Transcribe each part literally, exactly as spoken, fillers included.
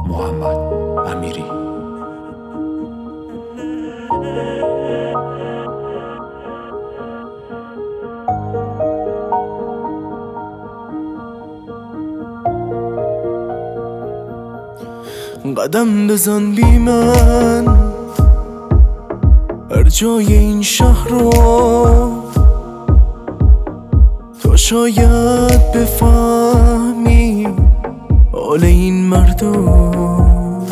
محمد امیری. قدم بزن بی من هر جای این شهر رو، تو شاید بفهمی حال این مردم.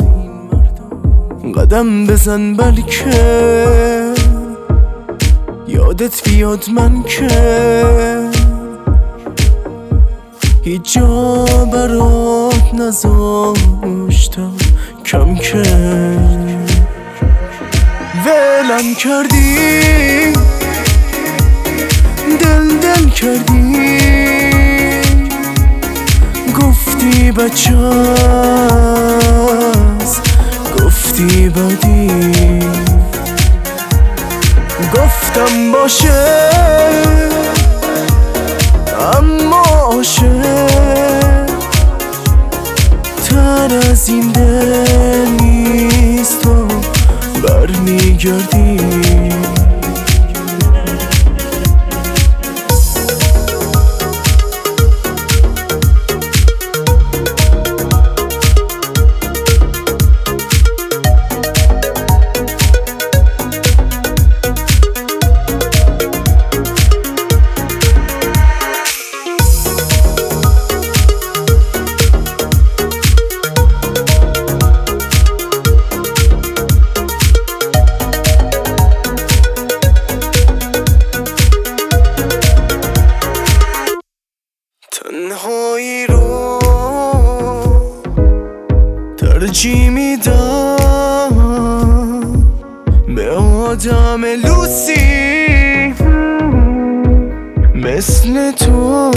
قدم بزن بلکه یادت بیاد من که هیچ جا برات نذاشتم کم که. ولم کردی دل دل کردی، گفتی بچه است گفتی بدی، گفتم باشه اما عاشق تر از این دل نیست و برمیگردی. تنهایی رو ترجیح میدم به آدم لوسی مثل تو.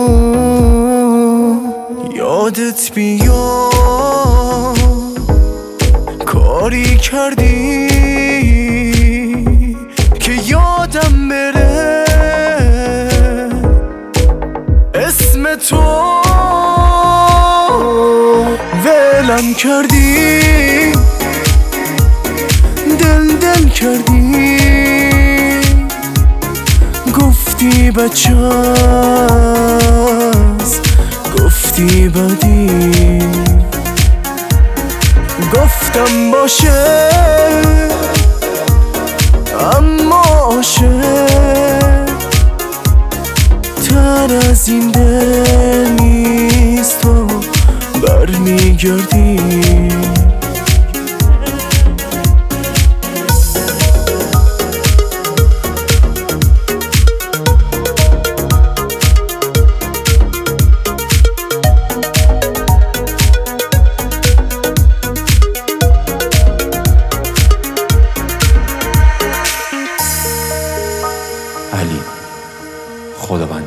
یادت بیاد کاری کردی که یادم بره اسم تو. ولم کردی دل دل کردی، گفتی بچه است گفتی بدی، گفتم باشه اما عاشق تر از این دل نیست و برمیگردی. علی خداوند